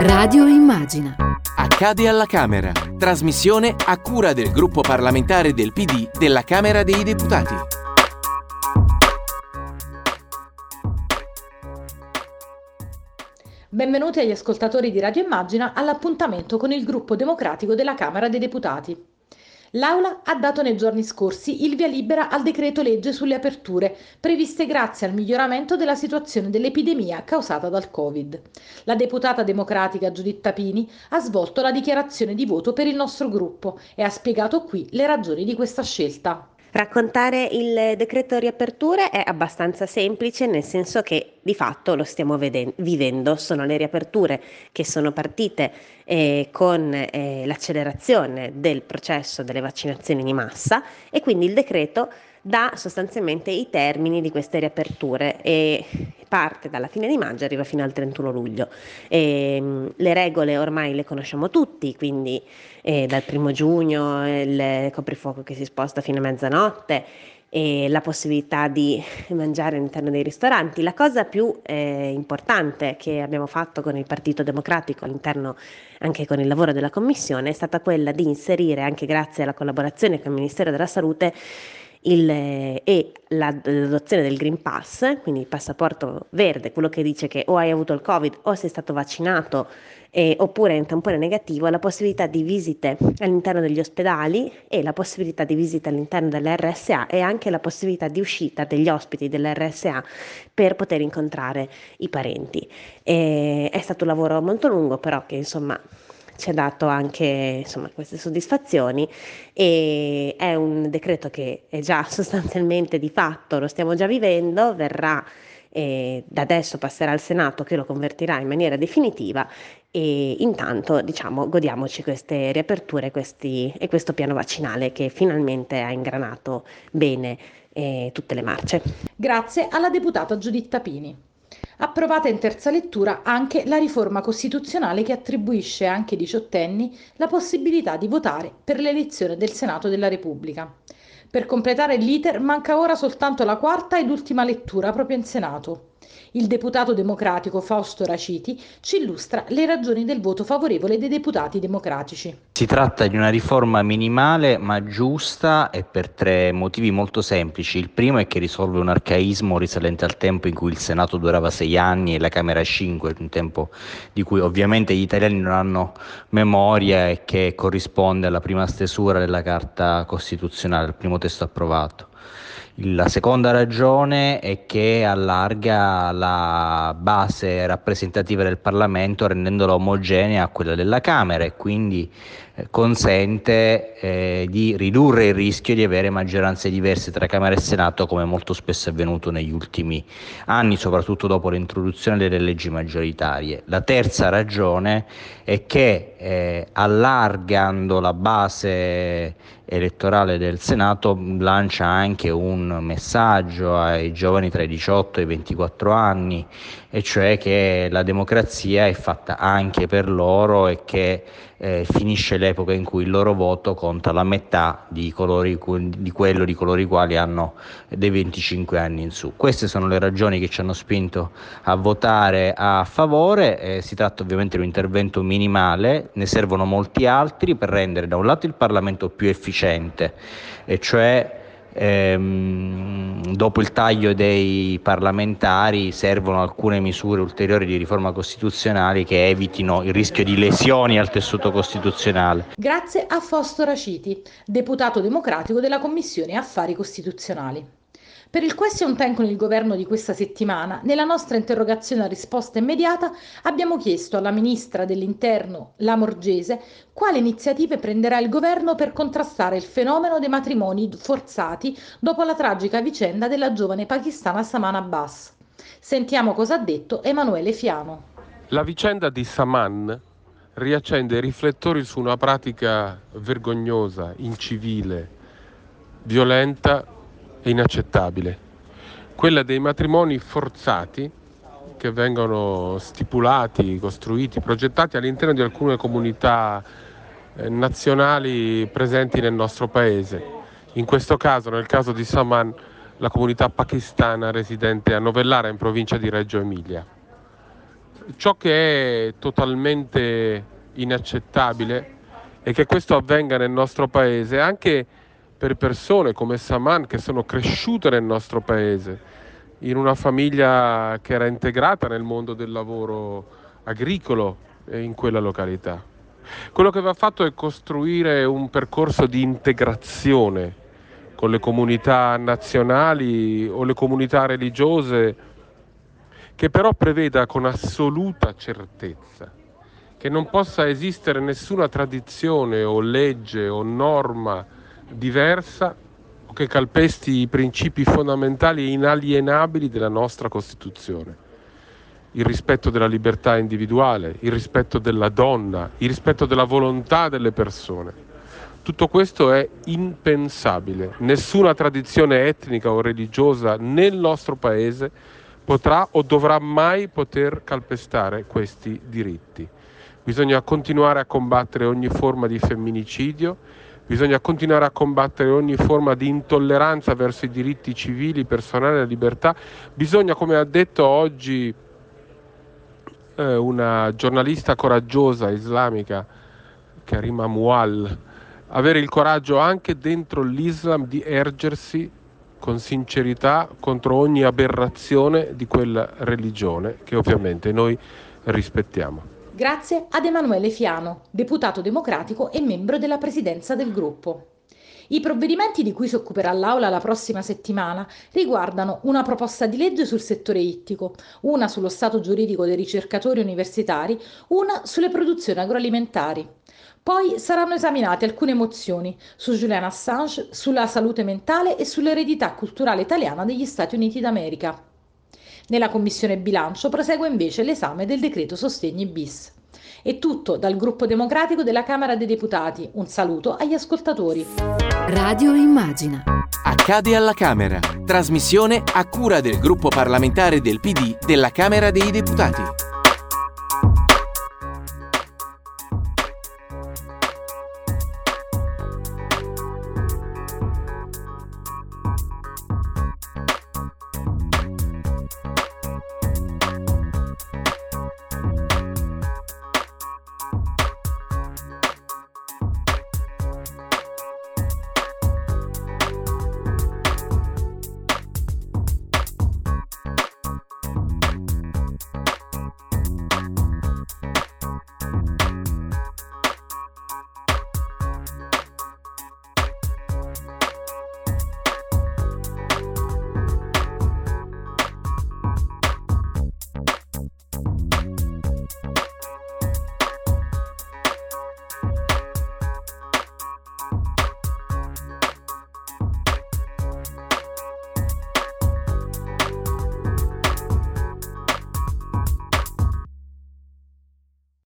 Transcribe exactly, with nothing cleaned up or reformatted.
Radio Immagina. Accade alla Camera. Trasmissione a cura del gruppo parlamentare del P D della Camera dei Deputati. Benvenuti agli ascoltatori di Radio Immagina all'appuntamento con il gruppo democratico della Camera dei Deputati. L'Aula ha dato nei giorni scorsi il via libera al decreto legge sulle aperture, previste grazie al miglioramento della situazione dell'epidemia causata dal Covid. La deputata democratica Giuditta Pini ha svolto la dichiarazione di voto per il nostro gruppo e ha spiegato qui le ragioni di questa scelta. Raccontare il decreto riaperture è abbastanza semplice, nel senso che di fatto lo stiamo veden- vivendo. Sono le riaperture che sono partite eh, con eh, l'accelerazione del processo delle vaccinazioni di massa, e quindi il decreto dà sostanzialmente i termini di queste riaperture e parte dalla fine di maggio e arriva fino al trentuno luglio. E, le regole ormai le conosciamo tutti, quindi eh, dal primo giugno il coprifuoco che si sposta fino a mezzanotte e la possibilità di mangiare all'interno dei ristoranti. La cosa più eh, importante che abbiamo fatto con il Partito Democratico all'interno anche con il lavoro della Commissione è stata quella di inserire, anche grazie alla collaborazione con il Ministero della Salute, Il, e la, l'adozione del Green Pass, quindi il passaporto verde, quello che dice che o hai avuto il Covid o sei stato vaccinato eh, oppure un tampone negativo, la possibilità di visite all'interno degli ospedali e la possibilità di visite all'interno dell'R S A e anche la possibilità di uscita degli ospiti dell'R S A per poter incontrare i parenti. E è stato un lavoro molto lungo, però che insomma ci ha dato anche insomma queste soddisfazioni, e è un decreto che è già sostanzialmente di fatto, lo stiamo già vivendo, verrà eh, da adesso passerà al Senato che lo convertirà in maniera definitiva, e intanto diciamo godiamoci queste riaperture questi, e questo piano vaccinale che finalmente ha ingranato bene eh, tutte le marce. Grazie alla deputata Giuditta Pini. Approvata in terza lettura anche la riforma costituzionale che attribuisce anche ai diciottenni la possibilità di votare per l'elezione del Senato della Repubblica. Per completare l'iter manca ora soltanto la quarta ed ultima lettura proprio in Senato. Il deputato democratico Fausto Raciti ci illustra le ragioni del voto favorevole dei deputati democratici. Si tratta di una riforma minimale ma giusta, e per tre motivi molto semplici. Il primo è che risolve un arcaismo risalente al tempo in cui il Senato durava sei anni e la Camera cinque, un tempo di cui ovviamente gli italiani non hanno memoria e che corrisponde alla prima stesura della Carta Costituzionale, al primo testo approvato. La seconda ragione è che allarga la base rappresentativa del Parlamento rendendola omogenea a quella della Camera, e quindi eh, consente eh, di ridurre il rischio di avere maggioranze diverse tra Camera e Senato, come molto spesso è avvenuto negli ultimi anni, soprattutto dopo l'introduzione delle leggi maggioritarie. La terza ragione è che eh, allargando la base elettorale del Senato lancia anche un messaggio ai giovani tra i diciotto e i ventiquattro anni, e cioè che la democrazia è fatta anche per loro e che eh, finisce l'epoca in cui il loro voto conta la metà di, coloro, di quello di coloro i quali hanno dei venticinque anni in su. Queste sono le ragioni che ci hanno spinto a votare a favore. Eh, si tratta ovviamente di un intervento minimale, ne servono molti altri per rendere da un lato il Parlamento più efficiente, e cioè Ehm, dopo il taglio dei parlamentari servono alcune misure ulteriori di riforma costituzionale che evitino il rischio di lesioni al tessuto costituzionale. Grazie a Fausto Raciti, deputato democratico della Commissione Affari Costituzionali. Per il question time con il governo di questa settimana, nella nostra interrogazione a risposta immediata abbiamo chiesto alla ministra dell'Interno Lamorgese quali iniziative prenderà il governo per contrastare il fenomeno dei matrimoni forzati dopo la tragica vicenda della giovane pakistana Saman Abbas. Sentiamo cosa ha detto Emanuele Fiano. La vicenda di Saman riaccende i riflettori su una pratica vergognosa, incivile, violenta e inaccettabile, quella dei matrimoni forzati che vengono stipulati, costruiti, progettati all'interno di alcune comunità eh, nazionali presenti nel nostro paese. In questo caso, nel caso di Saman, la comunità pakistana residente a Novellara in provincia di Reggio Emilia. Ciò che è totalmente inaccettabile è che questo avvenga nel nostro paese, anche per persone come Saman che sono cresciute nel nostro paese, in una famiglia che era integrata nel mondo del lavoro agricolo in quella località. Quello che va fatto è costruire un percorso di integrazione con le comunità nazionali o le comunità religiose, che però preveda con assoluta certezza che non possa esistere nessuna tradizione o legge o norma diversa o che calpesti i principi fondamentali e inalienabili della nostra Costituzione. Il rispetto della libertà individuale, il rispetto della donna, il rispetto della volontà delle persone. Tutto questo è impensabile. Nessuna tradizione etnica o religiosa nel nostro paese potrà o dovrà mai poter calpestare questi diritti. Bisogna continuare a combattere ogni forma di femminicidio, bisogna continuare a combattere ogni forma di intolleranza verso i diritti civili, personali e la libertà. Bisogna, come ha detto oggi eh, una giornalista coraggiosa islamica, Karima Mual, avere il coraggio anche dentro l'Islam di ergersi con sincerità contro ogni aberrazione di quella religione che ovviamente noi rispettiamo. Grazie ad Emanuele Fiano, deputato democratico e membro della presidenza del gruppo. I provvedimenti di cui si occuperà l'Aula la prossima settimana riguardano una proposta di legge sul settore ittico, una sullo stato giuridico dei ricercatori universitari, una sulle produzioni agroalimentari. Poi saranno esaminate alcune mozioni su Julian Assange, sulla salute mentale e sull'eredità culturale italiana degli Stati Uniti d'America. Nella Commissione Bilancio prosegue invece l'esame del decreto Sostegni bis. È tutto dal Gruppo Democratico della Camera dei Deputati. Un saluto agli ascoltatori. Radio Immagina. Accade alla Camera. Trasmissione a cura del Gruppo parlamentare del P D della Camera dei Deputati.